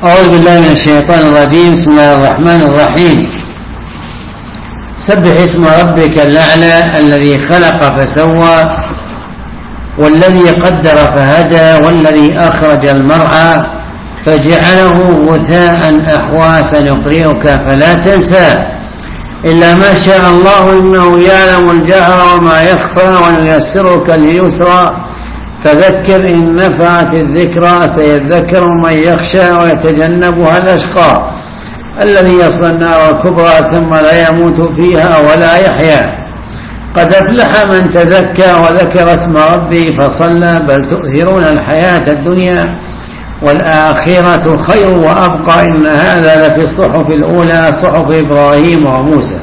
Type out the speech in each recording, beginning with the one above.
أعوذ بالله من الشيطان الرجيم. بسم الله الرحمن الرحيم. سبح اسم ربك الأعلى الذي خلق فسوى والذي قدر فهدى والذي أخرج المرعى فجعله غثاء أحوى سنقرئك فلا تنسى إلا ما شاء الله إنه يعلم الجهر وما يخفى ونيسرك لليسرى فذكر إن نفعت الذكرى سيذكر من يخشى ويتجنبها الأشقى الذي يصلى النار الكبرى ثم لا يموت فيها ولا يحيا قد أفلح من تزكى وذكر اسم ربه فصلى بل تؤثرون الحياة الدنيا والآخرة خير وأبقى إن هذا لفي الصحف الأولى صحف إبراهيم وموسى.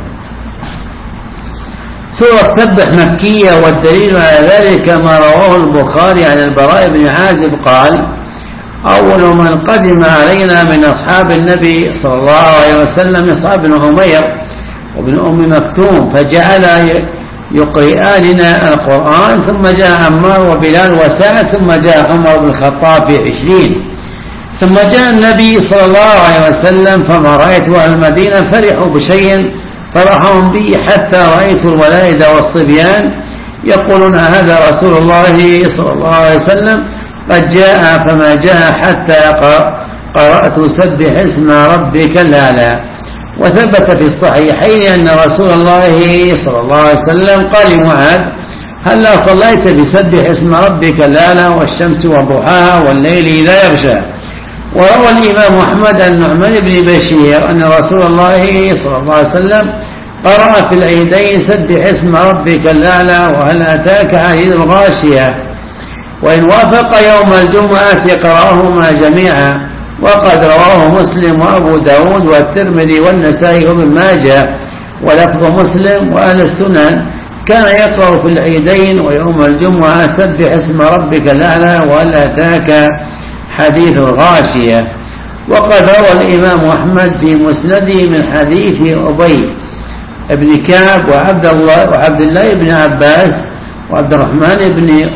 سورة سبح مكية، والدليل على ذلك ما رواه البخاري عن البراء بن عازب قال: أول من قدم علينا من أصحاب النبي صلى الله عليه وسلم مصعب بن عمير وابن أم مكتوم فجعل يقرئاننا القرآن، ثم جاء عمار وبلال وسعد، ثم جاء عمر بن الخطاب في 20، ثم جاء النبي صلى الله عليه وسلم فما رأيت أهل المدينة فرحوا بشيء فرحهم به حتى رأيت الولائد والصبيان يقولون هذا رسول الله صلى الله عليه وسلم قد جاء، فما جاء حتى قرأت سبح اسم ربك الأعلى. وثبت في الصحيحين أن رسول الله صلى الله عليه وسلم قال لمعاذ: هلا صليت بسبح اسم ربك الأعلى والشمس وضحاها والليل إذا يغشى. وروى الإمام أحمد عن نعمان بن بشير أن رسول الله صلى الله عليه وسلم قرأ في العيدين سبح اسم ربك الأعلى وهل أتاك حديث الغاشية، وإن وافق يوم الجمعة قرأهما جميعا. وقد رواه مسلم وأبو داود والترمذي والنسائي وابن ماجه، ولفظ مسلم وأهل السنن كان يقرأ في العيدين ويوم الجمعة سبح اسم ربك الأعلى وهل أتاك حديث الغاشية. وقد روى الإمام أحمد في مسنده من حديث أبي بن كعب وعبد الله بن عباس وعبد الرحمن بن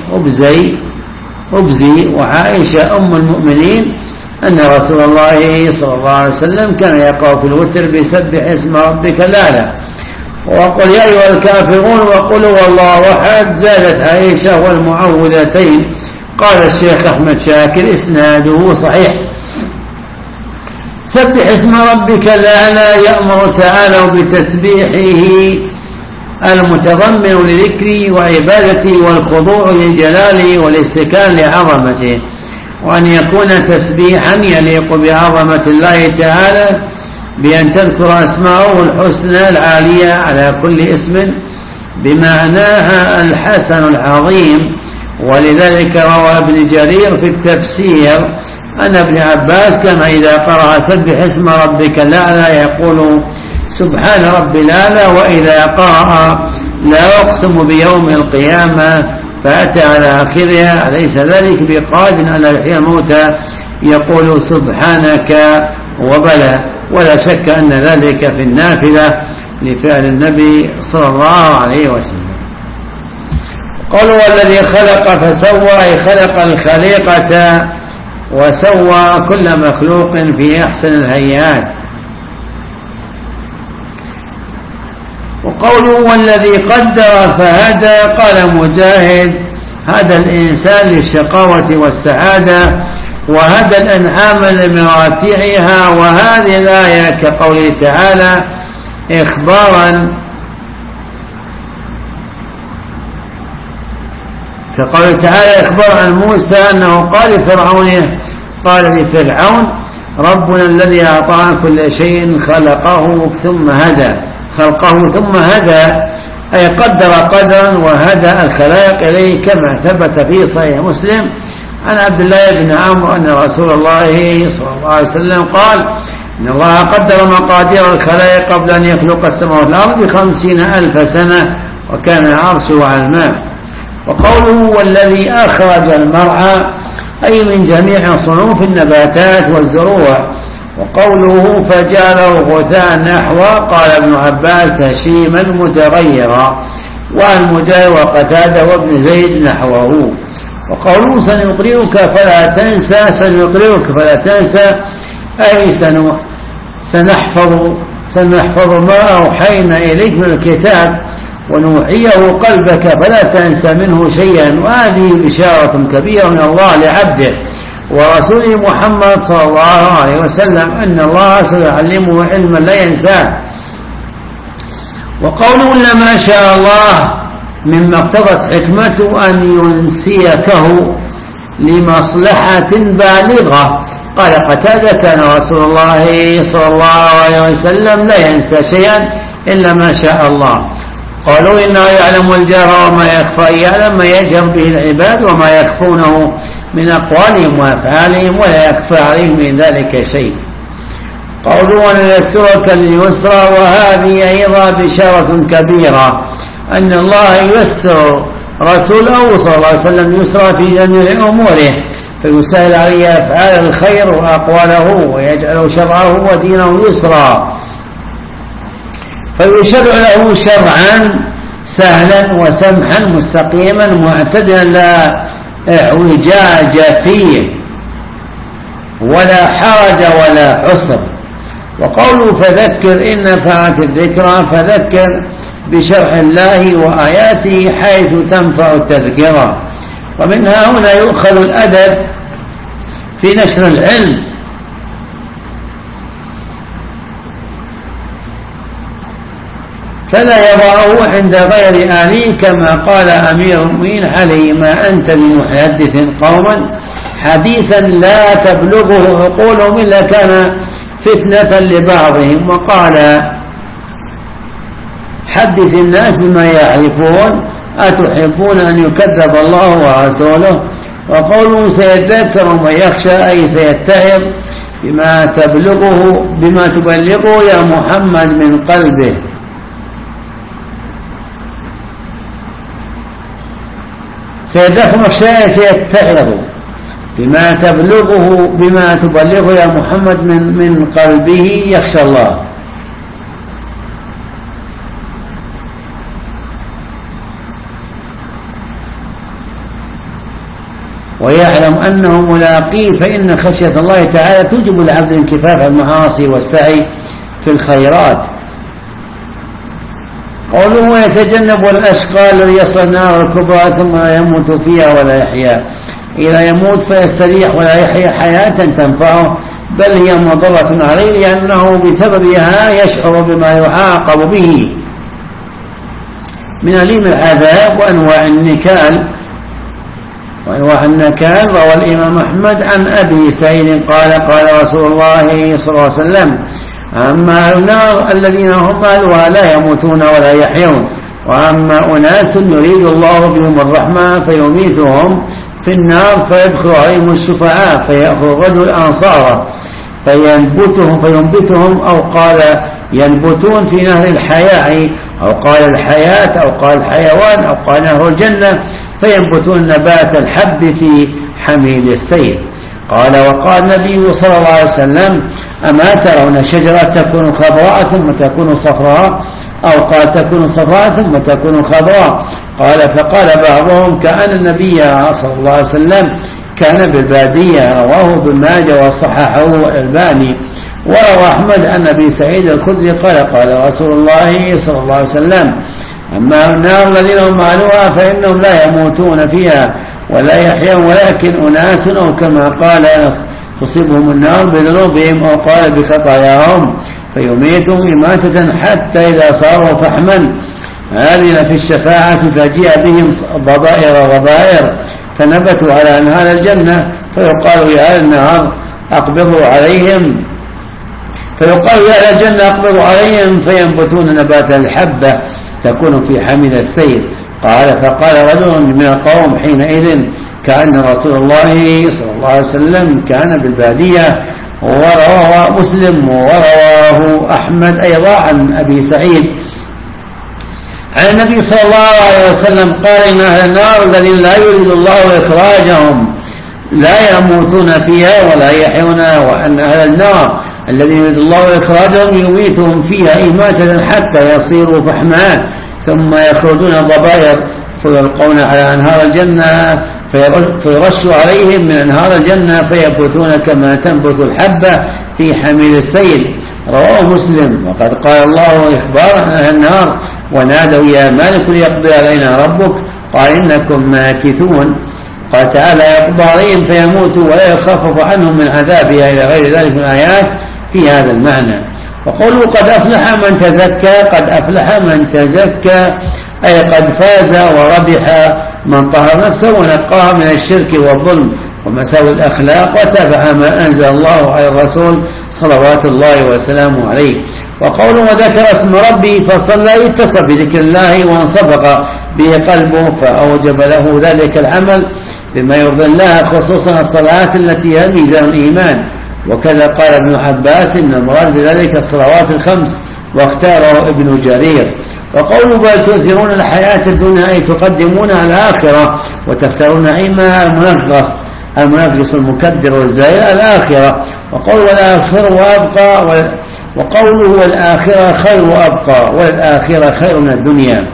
أبزي وعائشة أم المؤمنين أن رسول الله صلى الله عليه وسلم كان يقرأ في الوتر بسبح اسم ربك الأعلى وقل يا أيها الكافرون وقل هو الله أحد. زادت عائشة والمعوذتين. قال الشيخ أحمد شاكر إسناده صحيح. سبح اسم ربك الأعلى يأمر تعالى بتسبيحه المتضمن لذكره وعبادته والخضوع لجلاله والاستكان لعظمته، وأن يكون تسبيحا يليق بعظمة الله تعالى بأن تذكر أسماءه الحسنى العالية على كل اسم بمعناها الحسن العظيم. ولذلك روى ابن جرير في التفسير أن ابن عباس كان إذا قرأ سبح اسم ربك الأعلى يقول سبحان ربي الأعلى، وإذا قرأ لا أقسم بيوم القيامة فأتى على آخرها أليس ذلك بقادر أن يحيي الموتى يقول سبحانك وبلى. ولا شك أن ذلك في النافلة لفعل النبي صلى الله عليه وسلم. قالوا والذي خلق فسوى خلق الخليقة وسوى كل مخلوق في أحسن الهيئات. وقوله والذي قدر فهدى قال مجاهد هدى الإنسان للشقاوة والسعادة وهدى الأنعام لمراتعها. وهذه الآية كقوله تعالى إخبارا عن موسى أنه قال لفرعون ربنا الذي أعطى كل شيء خلقه ثم هدى أي قدر قدرا وهدى الخلائق إليه، كما ثبت في صحيح مسلم عن عبد الله بن عمرو أن رسول الله صلى الله عليه وسلم قال إن الله قدر مقادير الخلائق قبل أن يخلق السماوات والأرض 50,000 سنة وكان عرشه على الماء. وقوله والذي أخرج المرعى أي من جميع صنوف النباتات والزروع. وقوله فجعله غثاء نحوا قال ابن عباس هشيما متغيرا، وعن مجاهد وقتادة وابن زيد نحوه. وقوله سنقرئك فلا تنسى أي سنحفظ ما أوحينا إليك من الكتاب ونوحيه قلبك فلا تنسى منه شيئا. وهذه بشارة كبيرة من الله لعبده ورسوله محمد صلى الله عليه وسلم أن الله سيعلمه علما لا ينساه. وقوله لما شاء الله مما اقتضت حكمته أن ينسيكه لمصلحة بالغة. قال قتادة كان رسول الله صلى الله عليه وسلم لا ينسى شيئا إلا ما شاء الله. قالوا إنه يعلم الجهر وما يخفى، يعلم ما يجهر به العباد وما يخفونه من أقوالهم وأفعالهم ولا يخفى عليهم من ذلك شيء. قولوا ونيسرك لليسرى، وهذه أيضا بشارة كبيرة أن الله ييسر رسوله صلى الله عليه وسلم يسرى في جميع أموره، فيسهل عليه أفعال الخير وأقواله ويجعل شرعه ودينه يسرا، فيشرع له شرعا سهلا وسمحا مستقيما معتدلا لا اعوجاج فيه ولا حرج ولا حسر. وقوله فذكر إن نفعت الذكرى، فذكر بشرع الله وآياته حيث تنفع التذكرة. ومنها هنا يؤخذ الأدب في نشر العلم، فلا يضعه عند غير آله كما قال أمير المؤمنين عليه ما أنت بمحدث قوما حديثا لا تبلغه عقولهم إلا كان فتنة لبعضهم. وقال حدث الناس بما يعرفون أتحبون أن يكذب الله ورسوله. وقوله سيذكر من يخشى أي سيتعظ بما تبلغه يا محمد من قلبه. سيذكر من يخشى سيتعظ بما تبلغه يا محمد من قلبه يخشى الله. ويعلم أنه ملاقيه، فإن خشية الله تعالى توجب العبد انكفاف المعاصي والسعي في الخيرات. قوله ويتجنب الأشقى الذي يصل النار الكبرى ثم لا يموت فيها ولا يحيا، إذا يموت فيستريح ولا يحيا حياة تنفعه، بل هي مضرة عليه لأنه بسببها يشعر بما يعاقب به من أليم العذاب وأنواع النكال. روى الإمام أحمد عن أبي سعيد قال قال رسول الله صلى الله عليه وسلم أما أهل النار الذين هم أهلها لا يموتون ولا يحيون، وأما أناس يريد الله بهم الرحمة فيميتهم في النار فيدخل عليهم الشفعاء فيأخذ الرجل أنصاره فينبتهم أو قال ينبتون في نهر الحياة أو قال الحياة أو قال الحيوان أو قال نهر الجنة فينبتون نبات الحب في حميل السيل. قال وقال النبي صلى الله عليه وسلم أما ترون شجرة تكون خضراء ثم تكون صفراء أو قال تكون صفراء ثم تكون خضراء. قال فقال بعضهم كأن النبي صلى الله عليه وسلم كان بالبادية. رواه ابن ماجه وصححه الألباني. وروى أحمد عن أبي سعيد الخدري قال قال رسول الله صلى الله عليه وسلم أما النار الذين هم أهلها فإنهم لا يموتون فيها ولا يحيون ولكن أناس أو كما قال تصيبهم النار بذنوبهم أو قال بخطاياهم فيميتهم إماتة حتى إذا صاروا فحما آذن في الشفاعة فجاء بهم ضبائر فنبتوا على أنهار الجنة فيقال يا أهل النار أقبضوا عليهم فينبتون نبات الحبة تكون في حمل السيل. قال فقال رجل من القوم حينئذ كأن رسول الله صلى الله عليه وسلم كان بالبادية. ورواه مسلم ورواه أحمد أيضا عن أبي سعيد عن النبي صلى الله عليه وسلم قال إن أهل النار الذين لا يريد الله إخراجهم لا يموتون فيها ولا يحيون، وأن أهل النار الذين يريد الله إخراجهم يميتهم فيها إماتة حتى يصيروا فحمان ثم يخرجون ضبائر فيلقون على أنهار الجنة فيرش عليهم من أنهار الجنة فينبتون كما تنبت الحبة في حميل السيل. رواه مسلم. وقد قال الله إخبارا عن أهل النار: ونادوا يا مالك ليقضي علينا ربك قال إنكم ماكثون. قال تعالى: يقضى عليهم فيموتوا ولا يخفف عنهم من عذابها إلى غير ذلك من الآيات في هذا المعنى. وقوله قد أفلح من تزكى: قد أفلح من تزكى أي قد فاز وربح من طهر نفسه ونقاها من الشرك والظلم ومساوي الأخلاق وتابع ما أنزل الله على الرسول صلوات الله وسلامه عليه. وقوله وذكر اسم ربي فصلى اتصل بذكر الله وانصفق به قلبه فأوجب له ذلك العمل بما يرضي الله، خصوصا الصلاة التي هي ميزان الإيمان. وكذا قال ابن عباس إن المراد بذلك الصلوات الخمس، واختاره ابن جرير. وقوله بل تؤثرون الحياة الدنيا أي تقدمون على الآخرة وتفترون نعيمها المنغص المكدر والزائر الآخرة. وقوله والآخرة وأبقى، وقوله والآخرة خير وأبقى، والآخرة خير من الدنيا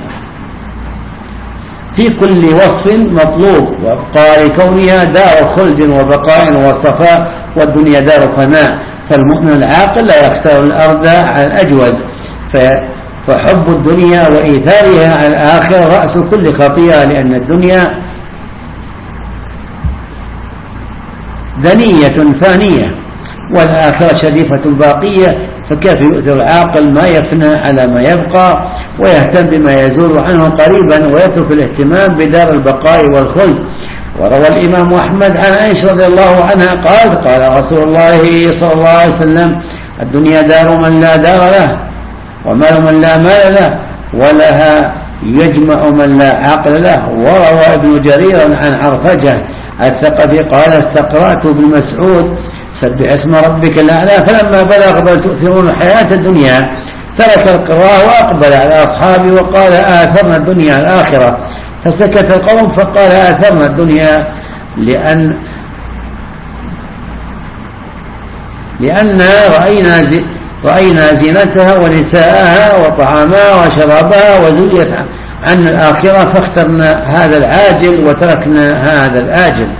في كل وصف مطلوب، وأبقى لكونها دار خلد وبقاء وصفاء، والدنيا دار فناء. فالمؤمن العاقل لا يختار الأرض على الأجود، فحب الدنيا وإيثارها على الآخرة رأس كل خطيئة، لأن الدنيا دنية فانية والآخرة شريفة باقية. فكيف يؤثر العاقل ما يفنى على ما يبقى ويهتم بما يزول عنه قريبا ويترك الاهتمام بدار البقاء والخلد. وروى الإمام أحمد عن عائشة رضي الله عنها قال رسول الله صلى الله عليه وسلم: الدنيا دار من لا دار له ومال من لا مال له ولها يجمع من لا عقل له. وروى ابن جرير عن عرفجة الثقفي قال: استقرأت بمسعود سبح اسم ربك الأعلى فلما بلغ بل تؤثرون الحياة الدنيا ترك القراءة وأقبل على أصحابه وقال: آثرنا الدنيا الآخرة. فسكت القوم فقال: آثرنا الدنيا لأن رأينا زينتها ونساءها وطعامها وشرابها وزوجت عن الآخرة فاخترنا هذا العاجل وتركنا هذا الآجل.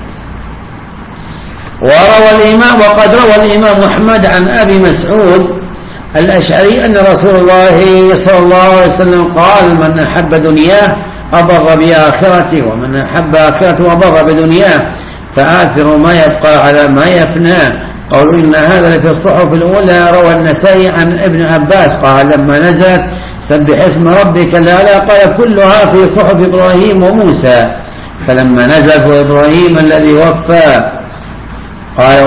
وقد روى الإمام أحمد عن أبي مسعود الأشعري أن رسول الله صلى الله عليه وسلم قال: من أحب دنياه أضر بآخرته ومن أحب آخرته أضر بدنياه، فآثر ما يبقى على ما يفنى. قالوا إن هذا لفي الصحف الأولى. روى النسائي عن ابن عباس قال: لما نزلت سبح اسم ربك الأعلى قال: كلها في صحف إبراهيم وموسى. فلما نزلت إبراهيم الذي وفى قال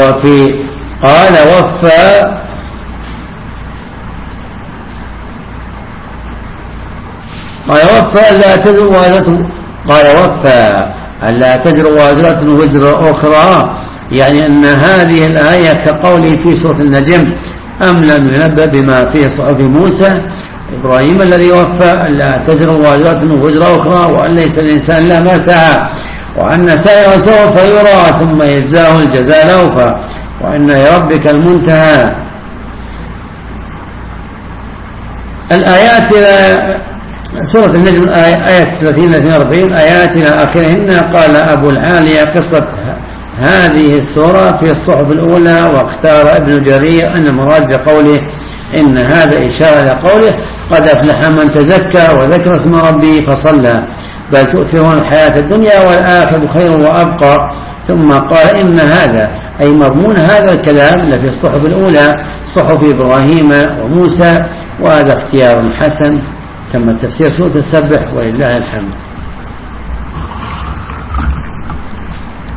وفى ألا تزر وازرة وزر أخرى، يعني أن هذه الآية كقوله في سورة النجم: أم لم ينبأ بما في صحف موسى إبراهيم الذي وفى ألا تزر وازرة وزر أخرى وأن ليس الإنسان له ما سعى وأن سعيه سوف يرى ثم يجزاه الجزاء الأوفى وأن لربك المنتهى. الآيات إلى سورة النجم آيات 30-42 آيات إلى آخرهن. قال أبو العالية: قصة هذه السورة في الصحف الأولى. واختار ابن جرير أن المراد بقوله إن هذا إشارة إلى قوله قد أفلح من تزكى وذكر اسم ربه فصلى بل تؤثرون الحياة الدنيا والآخرة خير وأبقى. ثم قال إن هذا أي مضمون هذا الكلام لفي الصحف الأولى صحف إبراهيم وموسى. وهذا اختيار حسن. تم تفسير سورة السبح ولله الحمد.